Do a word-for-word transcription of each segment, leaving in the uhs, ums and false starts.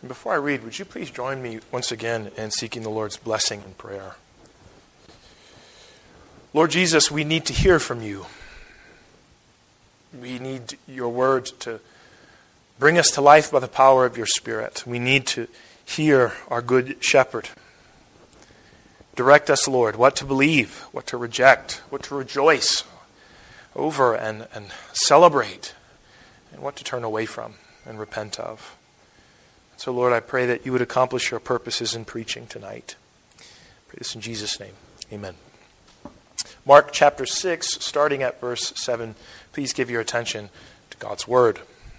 And before I read, would you please join me once again in seeking the Lord's blessing and prayer? Lord Jesus, we need to hear from you. We need your word to bring us to life by the power of your Spirit. We need to hear our good shepherd. Direct us, Lord, what to believe, what to reject, what to rejoice over and, and celebrate, and what to turn away from and repent of. So, Lord, I pray that you would accomplish your purposes in preaching tonight. I pray this in Jesus' name. Amen. Mark chapter six, starting at verse seven. Please give your attention to God's word.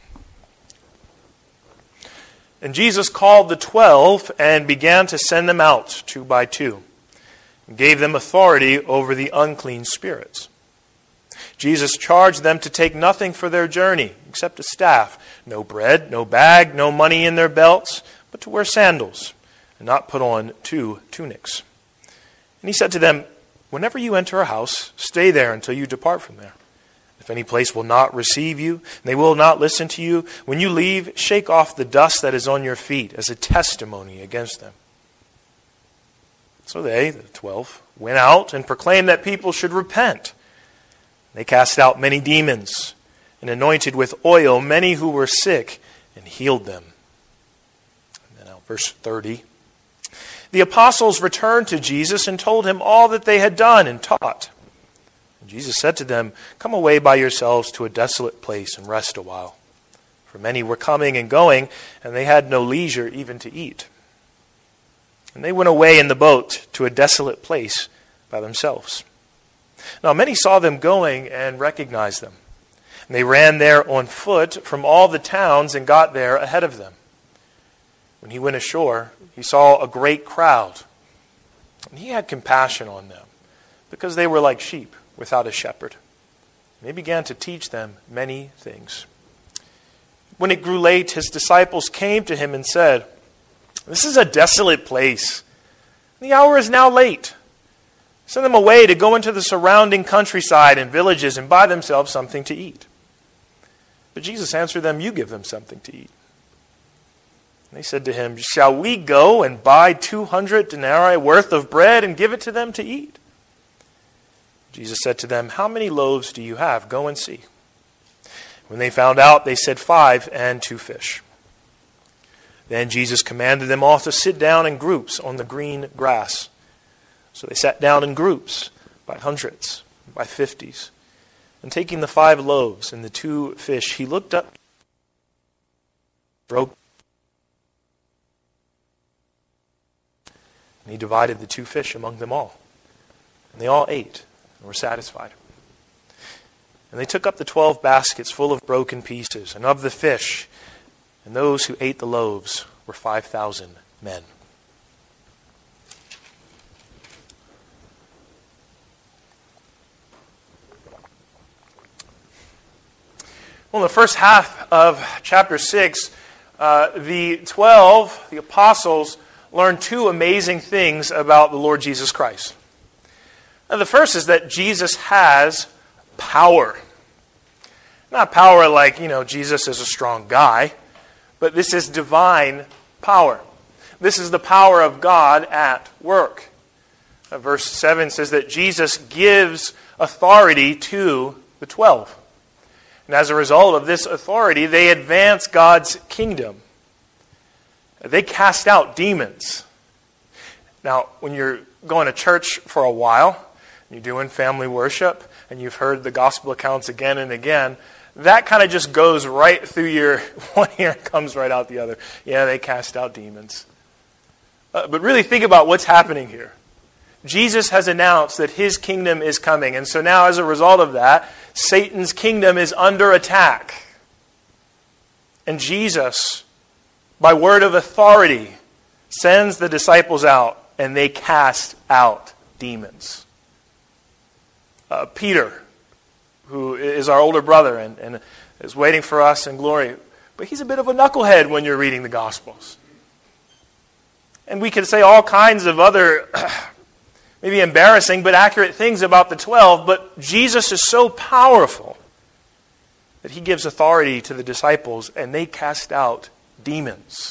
And Jesus called the twelve and began to send them out two by two, and gave them authority over the unclean spirits. Jesus charged them to take nothing for their journey except a staff, no bread, no bag, no money in their belts, but to wear sandals, and not put on two tunics. And he said to them, whenever you enter a house, stay there until you depart from there. If any place will not receive you, and they will not listen to you, when you leave, shake off the dust that is on your feet as a testimony against them. So they, the twelve, went out and proclaimed that people should repent. They cast out many demons and anointed with oil many who were sick and healed them. And then now verse thirty. The apostles returned to Jesus and told him all that they had done and taught. And Jesus said to them, come away by yourselves to a desolate place and rest a while. For many were coming and going, and they had no leisure even to eat. And they went away in the boat to a desolate place by themselves. Now many saw them going and recognized them. And they ran there on foot from all the towns and got there ahead of them. When he went ashore, he saw a great crowd. And he had compassion on them, because they were like sheep without a shepherd. And he began to teach them many things. When it grew late, his disciples came to him and said, this is a desolate place. The hour is now late. Send them away to go into the surrounding countryside and villages and buy themselves something to eat. But Jesus answered them, you give them something to eat. And they said to him, shall we go and buy two hundred denarii worth of bread and give it to them to eat? Jesus said to them, how many loaves do you have? Go and see. When they found out, they said five and two fish. Then Jesus commanded them all to sit down in groups on the green grass. So they sat down in groups by hundreds, by fifties. And taking the five loaves and the two fish, he looked up, broke, and he divided the two fish among them all. And they all ate and were satisfied. And they took up the twelve baskets full of broken pieces, and of the fish, and those who ate the loaves were five thousand men. Well, in the first half of chapter six, uh, the twelve, the apostles, learned two amazing things about the Lord Jesus Christ. Now, the first is that Jesus has power. Not power like, you know, Jesus is a strong guy, but this is divine power. This is the power of God at work. Uh, verse seven says that Jesus gives authority to the twelve. And as a result of this authority, they advance God's kingdom. They cast out demons. Now, when you're going to church for a while, you're doing family worship, and you've heard the gospel accounts again and again, that kind of just goes right through your one ear and comes right out the other. Yeah, they cast out demons. Uh, but really think about what's happening here. Jesus has announced that his kingdom is coming. And so now as a result of that, Satan's kingdom is under attack. And Jesus, by word of authority, sends the disciples out and they cast out demons. Uh, Peter, who is our older brother and, and is waiting for us in glory, but he's a bit of a knucklehead when you're reading the Gospels. And we could say all kinds of other maybe embarrassing but accurate things about the twelve, but Jesus is so powerful that he gives authority to the disciples and they cast out demons.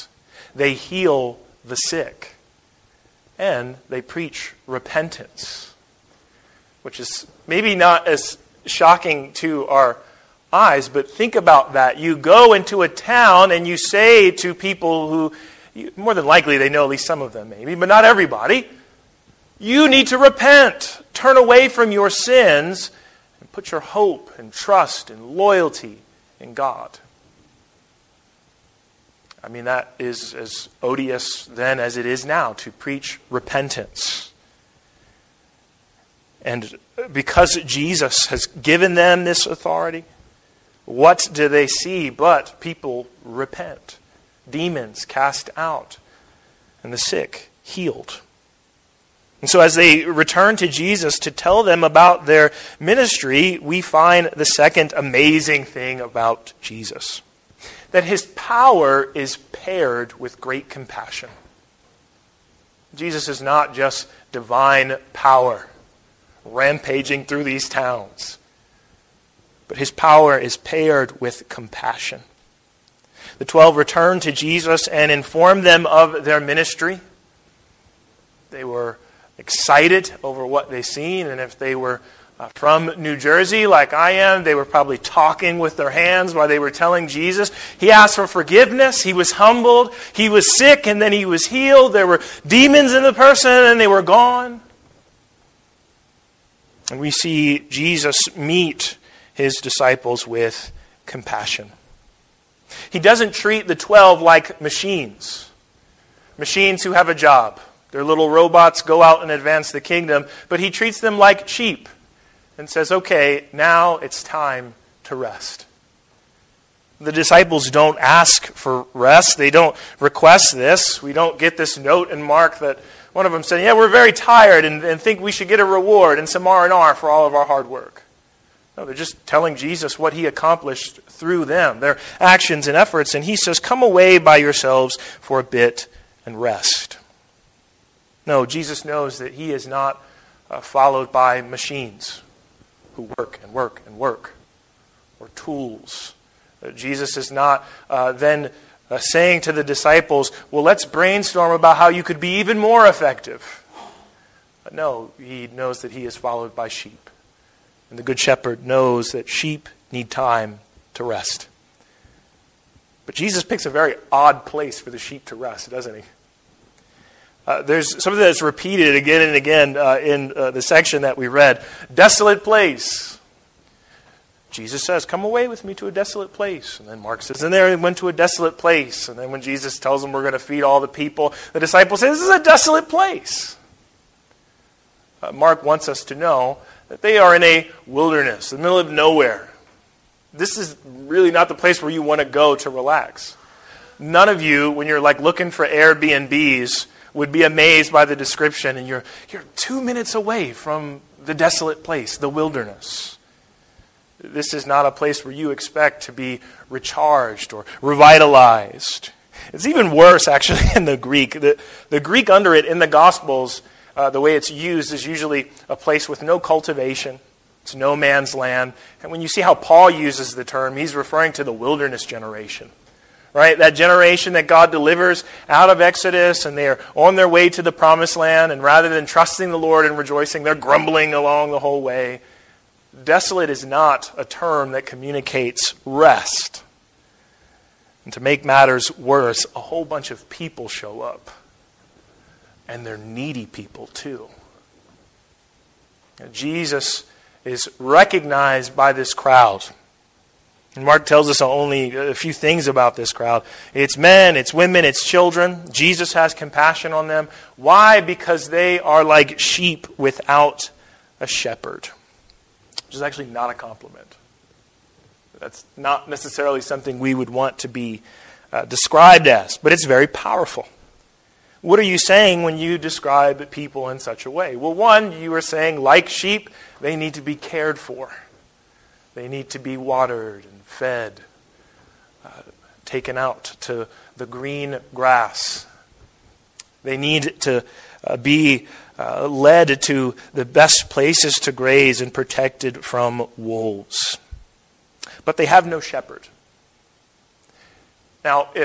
they heal the sick. And they preach repentance, which is maybe not as shocking to our eyes, but think about that. You go into a town and you say to people who, more than likely they know at least some of them maybe, but not everybody, you need to repent. Turn away from your sins and put your hope and trust and loyalty in God. I mean, that is as odious then as it is now to preach repentance. And because Jesus has given them this authority, what do they see but people repent, demons cast out, and the sick healed? And so as they return to Jesus to tell them about their ministry, we find the second amazing thing about Jesus. That his power is paired with great compassion. Jesus is not just divine power rampaging through these towns, but his power is paired with compassion. The twelve returned to Jesus and informed them of their ministry. They were excited over what they seen, and if they were Uh, from New Jersey, like I am, they were probably talking with their hands while they were telling Jesus. He asked for forgiveness. He was humbled. He was sick, and then he was healed. There were demons in the person, and they were gone. And we see Jesus meet his disciples with compassion. He doesn't treat the twelve like machines. Machines who have a job. Their little robots go out and advance the kingdom, but he treats them like sheep. And says, okay, now it's time to rest. The disciples don't ask for rest. They don't request this. We don't get this note in Mark that one of them said, yeah, we're very tired and, and think we should get a reward and some R and R for all of our hard work. No, they're just telling Jesus what he accomplished through them, their actions and efforts. And he says, come away by yourselves for a bit and rest. No, Jesus knows that he is not uh, followed by machines who work and work and work, or tools. Uh, Jesus is not uh, then uh, saying to the disciples, well, let's brainstorm about how you could be even more effective. But no, he knows that he is followed by sheep. And the Good Shepherd knows that sheep need time to rest. But Jesus picks a very odd place for the sheep to rest, doesn't he? Uh, there's something that's repeated again and again uh, in uh, the section that we read. Desolate place. Jesus says, come away with me to a desolate place. And then Mark says, and there he went to a desolate place. And then when Jesus tells them we're going to feed all the people, the disciples say, this is a desolate place. Uh, Mark wants us to know that they are in a wilderness, the middle of nowhere. This is really not the place where you want to go to relax. None of you, when you're like looking for Airbnbs, would be amazed by the description, and you're you're two minutes away from the desolate place, the wilderness. This is not a place where you expect to be recharged or revitalized. It's even worse, actually, in the Greek. The, the Greek under it in the Gospels, uh, the way it's used is usually a place with no cultivation. It's no man's land. And when you see how Paul uses the term, he's referring to the wilderness generation. Right? That generation that God delivers out of Exodus, and they're on their way to the promised land, and rather than trusting the Lord and rejoicing, they're grumbling along the whole way. Desolate is not a term that communicates rest. And to make matters worse, a whole bunch of people show up. And they're needy people too. Now, Jesus is recognized by this crowd. And Mark tells us only a few things about this crowd. It's men, it's women, it's children. Jesus has compassion on them. Why? Because they are like sheep without a shepherd. Which is actually not a compliment. That's not necessarily something we would want to be uh, described as, but it's very powerful. What are you saying when you describe people in such a way? Well, one, you are saying, like sheep, they need to be cared for. They need to be watered and fed, uh, taken out to the green grass. They need to uh, be uh, led to the best places to graze and protected from wolves. But they have no shepherd. Now, if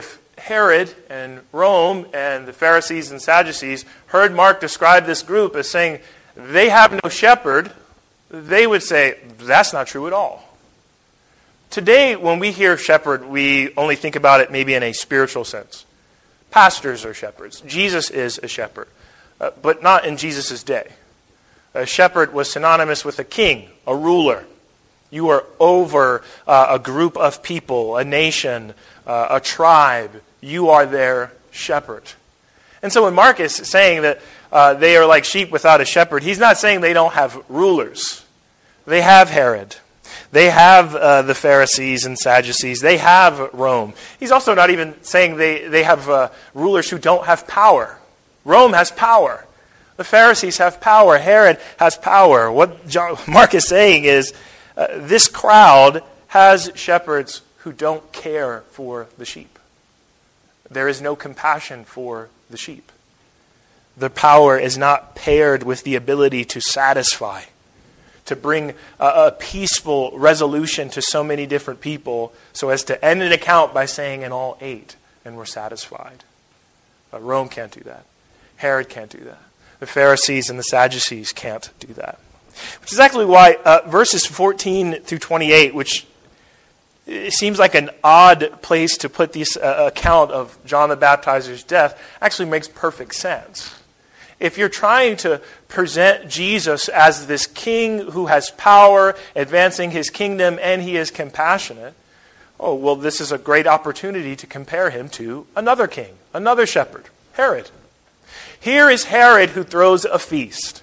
Herod and Rome and the Pharisees and Sadducees heard Mark describe this group as saying they have no shepherd, they would say, that's not true at all. Today, when we hear shepherd, we only think about it maybe in a spiritual sense. Pastors are shepherds. Jesus is a shepherd, uh, but not in Jesus' day. A shepherd was synonymous with a king, a ruler. You are over uh, a group of people, a nation, uh, a tribe. You are their shepherd. And so when Mark is saying that uh, they are like sheep without a shepherd, he's not saying they don't have rulers. They have Herod. They have uh, the Pharisees and Sadducees. They have Rome. He's also not even saying they, they have uh, rulers who don't have power. Rome has power. The Pharisees have power. Herod has power. What John, Mark is saying is uh, this crowd has shepherds who don't care for the sheep. There is no compassion for the sheep. The power is not paired with the ability to satisfy, to bring a, a peaceful resolution to so many different people so as to end an account by saying, and all ate and were satisfied. But Rome can't do that. Herod can't do that. The Pharisees and the Sadducees can't do that. Which is actually why uh, verses fourteen through twenty-eight, which it seems like an odd place to put this uh, account of John the Baptizer's death, actually makes perfect sense. If you're trying to present Jesus as this king who has power, advancing his kingdom, and he is compassionate, oh, well, this is a great opportunity to compare him to another king, another shepherd, Herod. Here is Herod who throws a feast.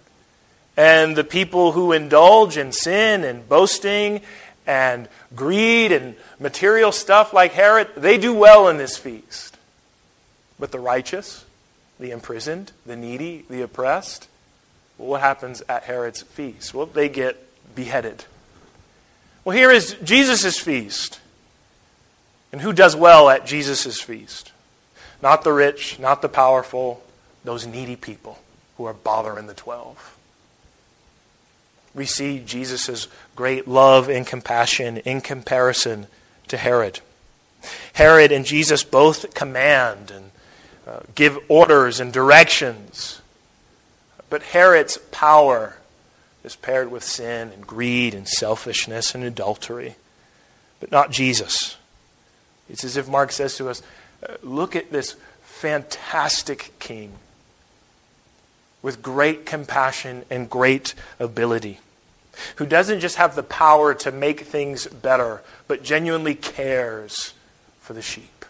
And the people who indulge in sin and boasting and greed and material stuff like Herod, they do well in this feast. But the righteous, the imprisoned, the needy, the oppressed, well, what happens at Herod's feast? Well, they get beheaded. Well, here is Jesus' feast. And who does well at Jesus' feast? Not the rich, not the powerful, those needy people who are bothering the twelve. We see Jesus' great love and compassion in comparison to Herod. Herod and Jesus both command and uh, give orders and directions. But Herod's power is paired with sin and greed and selfishness and adultery. But not Jesus. It's as if Mark says to us, look at this fantastic king with great compassion and great ability, who doesn't just have the power to make things better, but genuinely cares for the sheep.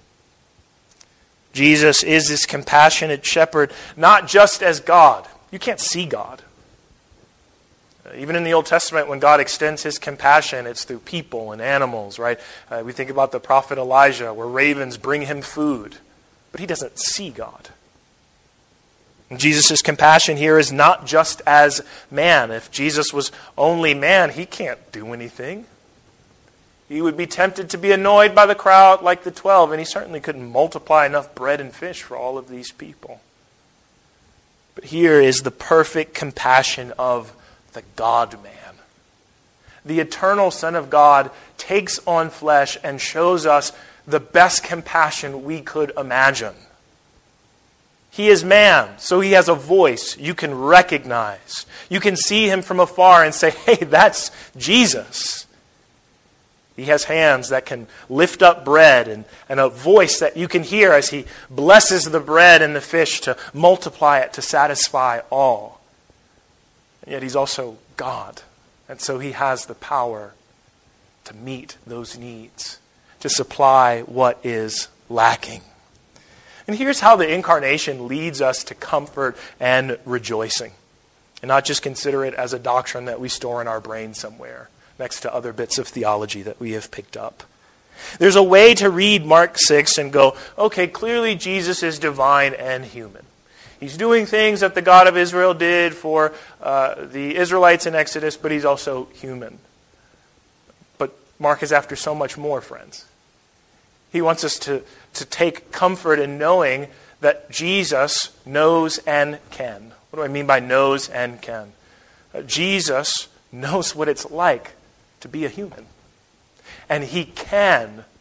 Jesus is this compassionate shepherd, not just as God. You can't see God. Even in the Old Testament, when God extends his compassion, it's through people and animals, right? Uh, we think about the prophet Elijah, where ravens bring him food, but he doesn't see God. Jesus' compassion here is not just as man. If Jesus was only man, he can't do anything. He would be tempted to be annoyed by the crowd like the twelve, and he certainly couldn't multiply enough bread and fish for all of these people. But here is the perfect compassion of the God-man. The eternal Son of God takes on flesh and shows us the best compassion we could imagine. He is man, so he has a voice you can recognize. You can see him from afar and say, hey, that's Jesus. He has hands that can lift up bread and, and a voice that you can hear as he blesses the bread and the fish to multiply it, to satisfy all. And yet he's also God. And so he has the power to meet those needs, to supply what is lacking. And here's how the incarnation leads us to comfort and rejoicing. And not just consider it as a doctrine that we store in our brain somewhere, next to other bits of theology that we have picked up. There's a way to read Mark six and go, okay, clearly Jesus is divine and human. He's doing things that the God of Israel did for uh, the Israelites in Exodus, but he's also human. But Mark is after so much more, friends. He wants us to, to take comfort in knowing that Jesus knows and can. What do I mean by knows and can? Uh, Jesus knows what it's like to be a human. And he can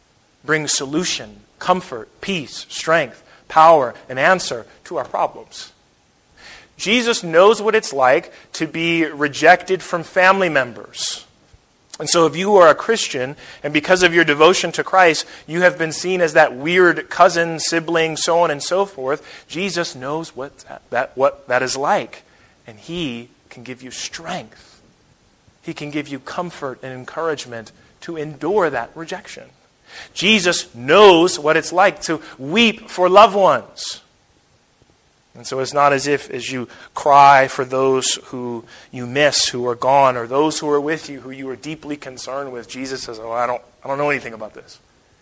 bring solution, comfort, peace, strength, power, and answer to our problems. Jesus knows what it's like to be rejected from family members. And so if you are a Christian, and because of your devotion to Christ, you have been seen as that weird cousin, sibling, so on and so forth, Jesus knows what that, that, what that is like. And He can give you strength. He can give you comfort and encouragement to endure that rejection. Jesus knows what it's like to weep for loved ones. And so it's not as if as you cry for those who you miss, who are gone, or those who are with you, who you are deeply concerned with. Jesus says, oh, I don't, I don't know anything about this.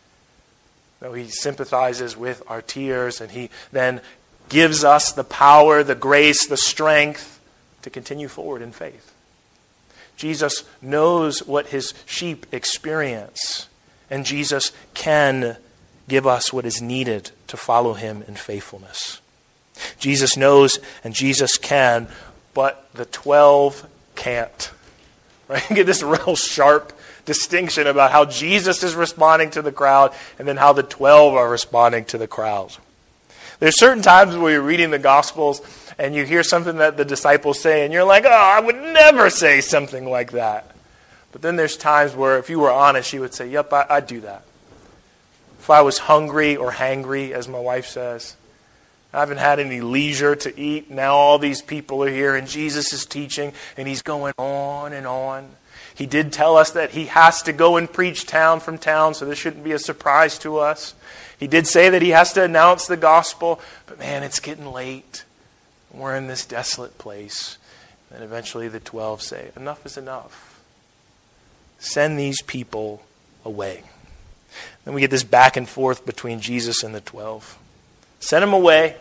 No, He sympathizes with our tears, and He then gives us the power, the grace, the strength to continue forward in faith. Jesus knows what His sheep experience, and Jesus can give us what is needed to follow Him in faithfulness. Jesus knows and Jesus can, but the twelve can't. Right? You get this real sharp distinction about how Jesus is responding to the crowd and then how the twelve are responding to the crowd. There's certain times where you're reading the Gospels and you hear something that the disciples say and you're like, oh, I would never say something like that. But then there's times where if you were honest, you would say, yep, I, I'd do that. If I was hungry or hangry, as my wife says, I haven't had any leisure to eat. Now all these people are here and Jesus is teaching and He's going on and on. He did tell us that He has to go and preach town from town, so this shouldn't be a surprise to us. He did say that He has to announce the gospel, but man, it's getting late. We're in this desolate place. And eventually the twelve say, enough is enough. Send these people away. Then we get this back and forth between Jesus and the twelve. Send them away.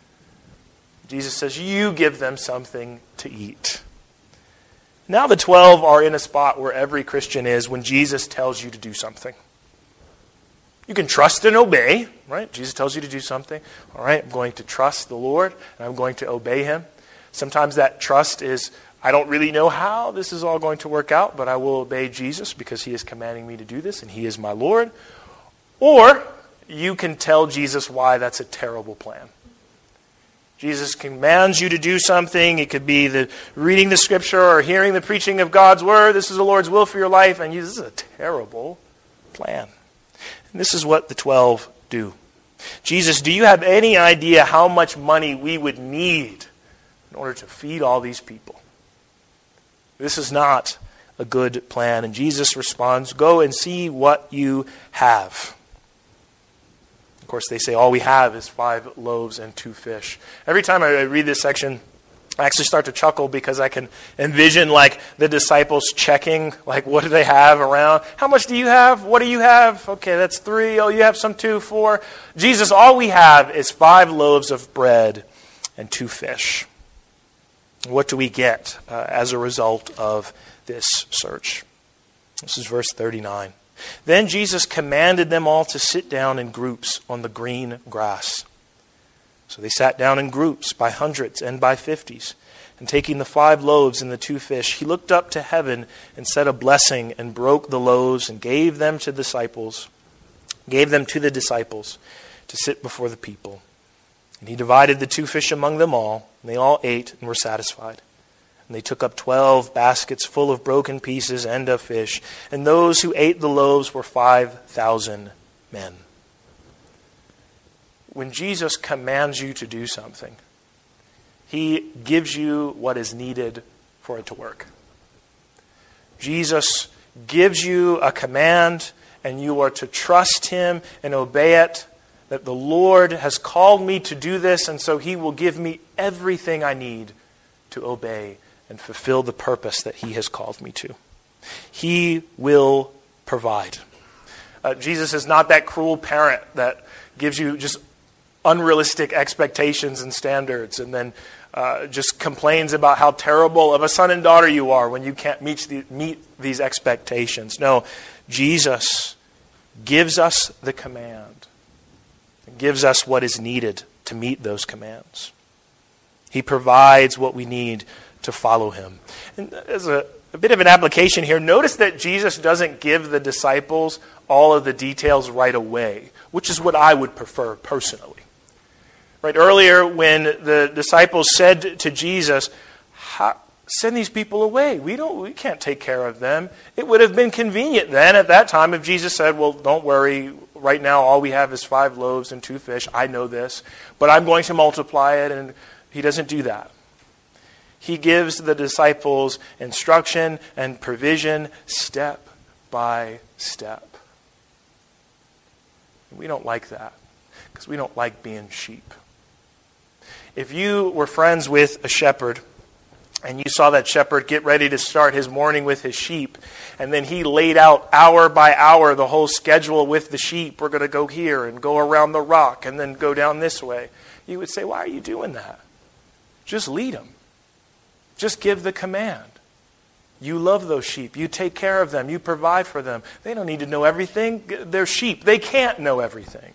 Jesus says, you give them something to eat. Now the twelve are in a spot where every Christian is when Jesus tells you to do something. You can trust and obey, right? Jesus tells you to do something. All right, I'm going to trust the Lord and I'm going to obey Him. Sometimes that trust is, I don't really know how this is all going to work out, but I will obey Jesus because He is commanding me to do this and He is my Lord. Or you can tell Jesus why that's a terrible plan. Jesus commands you to do something. It could be the reading the Scripture or hearing the preaching of God's Word. This is the Lord's will for your life. And you, this is a terrible plan. And this is what the twelve do. Jesus, do you have any idea how much money we would need in order to feed all these people? This is not a good plan. And Jesus responds, go and see what you have. Of course, they say all we have is five loaves and two fish. Every time I read this section, I actually start to chuckle because I can envision like the disciples checking, like what do they have around? How much do you have? What do you have? Okay, that's three. Oh, you have some two, four. Jesus, all we have is five loaves of bread and two fish. What do we get uh, as a result of this search? This is verse thirty-nine. Then Jesus commanded them all to sit down in groups on the green grass. So they sat down in groups by hundreds and by fifties. And taking the five loaves and the two fish, He looked up to heaven and said a blessing and broke the loaves and gave them to disciples, gave them to the disciples to sit before the people. And He divided the two fish among them all, and they all ate and were satisfied. And they took up twelve baskets full of broken pieces and of fish. And those who ate the loaves were five thousand men. When Jesus commands you to do something, He gives you what is needed for it to work. Jesus gives you a command, and you are to trust Him and obey it, that the Lord has called me to do this, and so He will give me everything I need to obey and fulfill the purpose that He has called me to. He will provide. Uh, Jesus is not that cruel parent that gives you just unrealistic expectations and standards and then uh, just complains about how terrible of a son and daughter you are when you can't meet, the, meet these expectations. No, Jesus gives us the command. Gives us what is needed to meet those commands. He provides what we need to follow Him. And as a a bit of an application here. Notice that Jesus doesn't give the disciples all of the details right away, which is what I would prefer personally. Right, earlier when the disciples said to Jesus, send these people away. We don't we can't take care of them. It would have been convenient then at that time if Jesus said, well, don't worry, right now all we have is five loaves and two fish. I know this, but I'm going to multiply it, and he doesn't do that. He gives the disciples instruction and provision step by step. We don't like that because we don't like being sheep. If you were friends with a shepherd and you saw that shepherd get ready to start his morning with his sheep, and then he laid out hour by hour the whole schedule with the sheep, we're going to go here and go around the rock and then go down this way, you would say, why are you doing that? Just lead them. Just give the command. You love those sheep. You take care of them. You provide for them. They don't need to know everything. They're sheep. They can't know everything.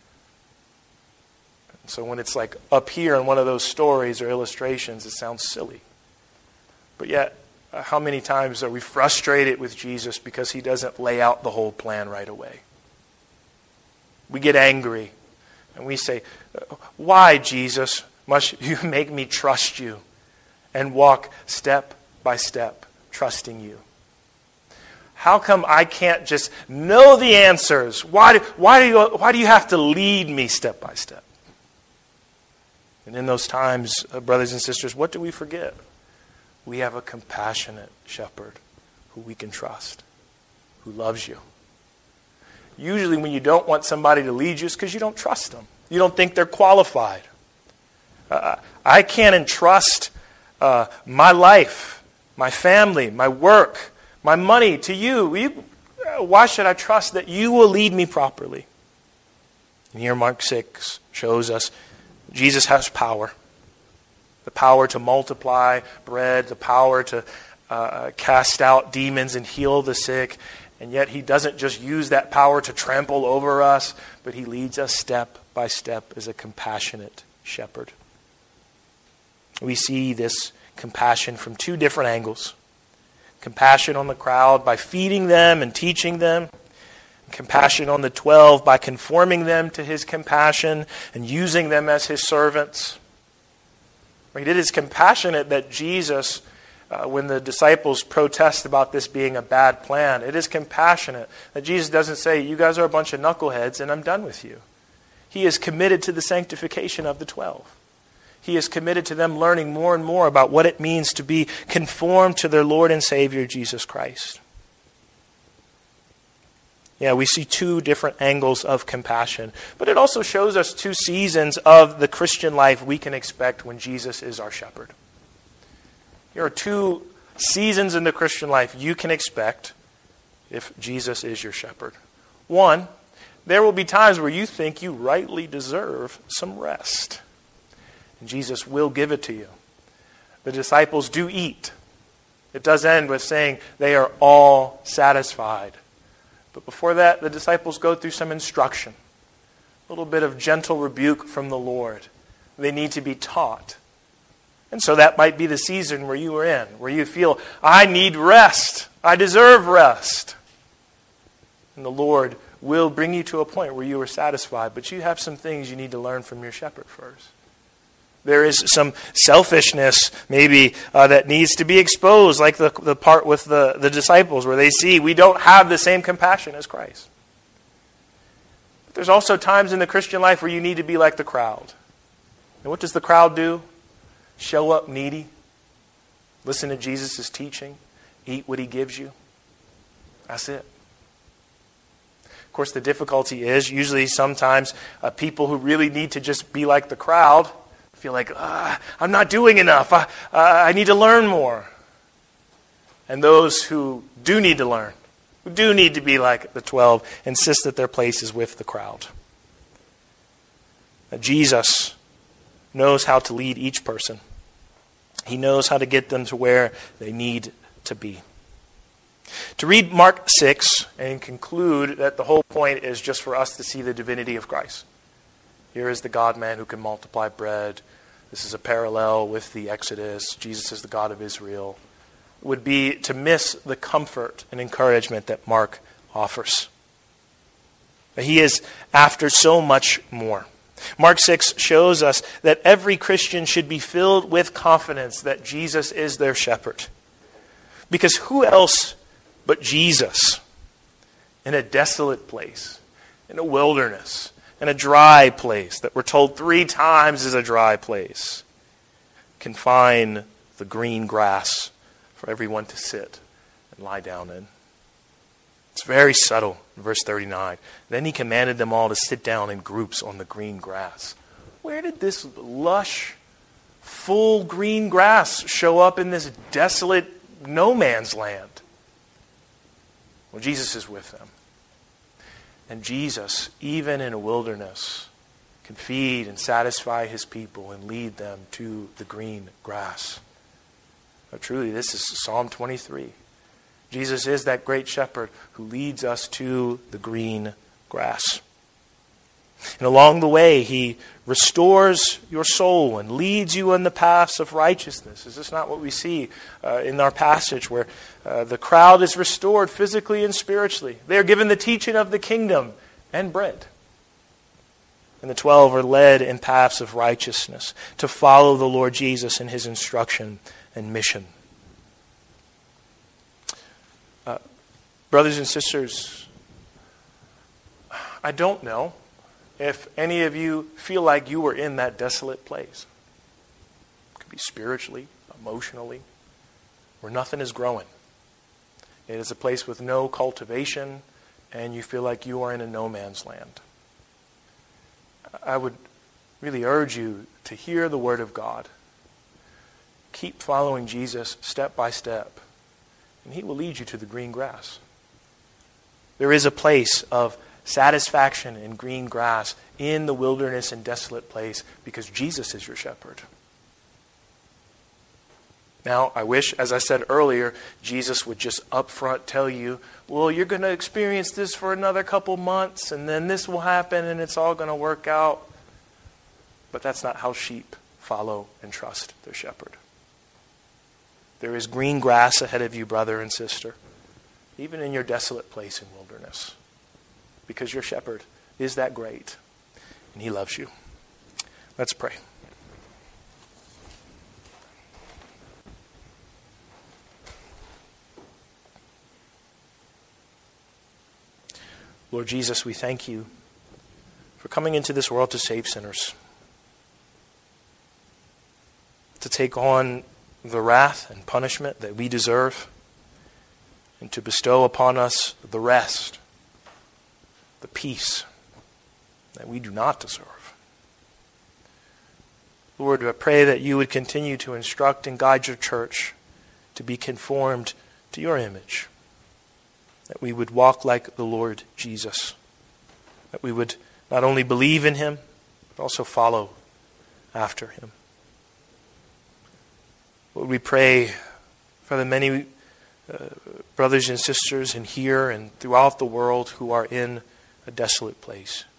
So when it's like up here in one of those stories or illustrations, it sounds silly. But yet, how many times are we frustrated with Jesus because he doesn't lay out the whole plan right away? We get angry and we say, why, Jesus, must you make me trust you and walk step by step, trusting you? How come I can't just know the answers? Why do, why do you, why do you have to lead me step by step? And in those times, uh, brothers and sisters, what do we forget? We have a compassionate shepherd who we can trust, who loves you. Usually when you don't want somebody to lead you, it's because you don't trust them. You don't think they're qualified. Uh, I can't entrust uh, my life, my family, my work, my money to you. you. Why should I trust that you will lead me properly? And here Mark six shows us Jesus has power. The power to multiply bread, the power to uh, cast out demons and heal the sick. And yet he doesn't just use that power to trample over us, but he leads us step by step as a compassionate shepherd. We see this compassion from two different angles. Compassion on the crowd by feeding them and teaching them. Compassion on the twelve by conforming them to his compassion and using them as his servants. It is compassionate that Jesus, uh, when the disciples protest about this being a bad plan, it is compassionate that Jesus doesn't say, you guys are a bunch of knuckleheads and I'm done with you. He is committed to the sanctification of the twelve. He is committed to them learning more and more about what it means to be conformed to their Lord and Savior, Jesus Christ. Yeah, we see two different angles of compassion. But it also shows us two seasons of the Christian life we can expect when Jesus is our shepherd. There are two seasons in the Christian life you can expect if Jesus is your shepherd. One, there will be times where you think you rightly deserve some rest. And Jesus will give it to you. The disciples do eat. It does end with saying they are all satisfied. But before that, the disciples go through some instruction. A little bit of gentle rebuke from the Lord. They need to be taught. And so that might be the season where you are in, where you feel, I need rest. I deserve rest. And the Lord will bring you to a point where you are satisfied. But you have some things you need to learn from your shepherd first. There is some selfishness maybe uh, that needs to be exposed, like the, the part with the, the disciples where they see we don't have the same compassion as Christ. But there's also times in the Christian life where you need to be like the crowd. And what does the crowd do? Show up needy, listen to Jesus' teaching, eat what he gives you. That's it. Of course, the difficulty is usually sometimes uh, people who really need to just be like the crowd feel like, ah, I'm not doing enough. I, uh, I need to learn more. And those who do need to learn, who do need to be like the twelve, insist that their place is with the crowd. Now, Jesus knows how to lead each person. He knows how to get them to where they need to be. To read Mark six and conclude that the whole point is just for us to see the divinity of Christ. Here is the God-man who can multiply bread. This is a parallel with the Exodus. Jesus is the God of Israel. would be to miss the comfort and encouragement that Mark offers. He is after so much more. Mark six shows us that every Christian should be filled with confidence that Jesus is their shepherd. Because who else but Jesus, in a desolate place, in a wilderness, in a dry place that we're told three times is a dry place, can find the green grass for everyone to sit and lie down in? It's very subtle in verse thirty-nine. Then he commanded them all to sit down in groups on the green grass. Where did this lush, full green grass show up in this desolate no man's land? Well, Jesus is with them. And Jesus, even in a wilderness, can feed and satisfy his people and lead them to the green grass. But truly, this is Psalm twenty-three. Jesus is that great shepherd who leads us to the green grass. And along the way, he restores your soul and leads you on the paths of righteousness. Is this not what we see uh, in our passage where uh, the crowd is restored physically and spiritually? They are given the teaching of the kingdom and bread. And the twelve are led in paths of righteousness to follow the Lord Jesus in his instruction and mission. Uh, brothers and sisters, I don't know if any of you feel like you were in that desolate place. It could be spiritually, emotionally, where nothing is growing. It is a place with no cultivation, and you feel like you are in a no man's land. I would really urge you to hear the word of God. Keep following Jesus step by step, and he will lead you to the green grass. There is a place of satisfaction in green grass in the wilderness and desolate place because Jesus is your shepherd. Now, I wish, as I said earlier, Jesus would just up front tell you, well, you're going to experience this for another couple months, and then this will happen, and it's all going to work out. But that's not how sheep follow and trust their shepherd. There is green grass ahead of you, brother and sister, even in your desolate place in wilderness, because your shepherd is that great, and he loves you. Let's pray. Lord Jesus, we thank you for coming into this world to save sinners, to take on the wrath and punishment that we deserve, and to bestow upon us the rest, the peace that we do not deserve. Lord, I pray that you would continue to instruct and guide your church to be conformed to your image, that we would walk like the Lord Jesus, that we would not only believe in him, but also follow after him. Lord, we pray for the many uh, brothers and sisters in here and throughout the world who are in a desolate place.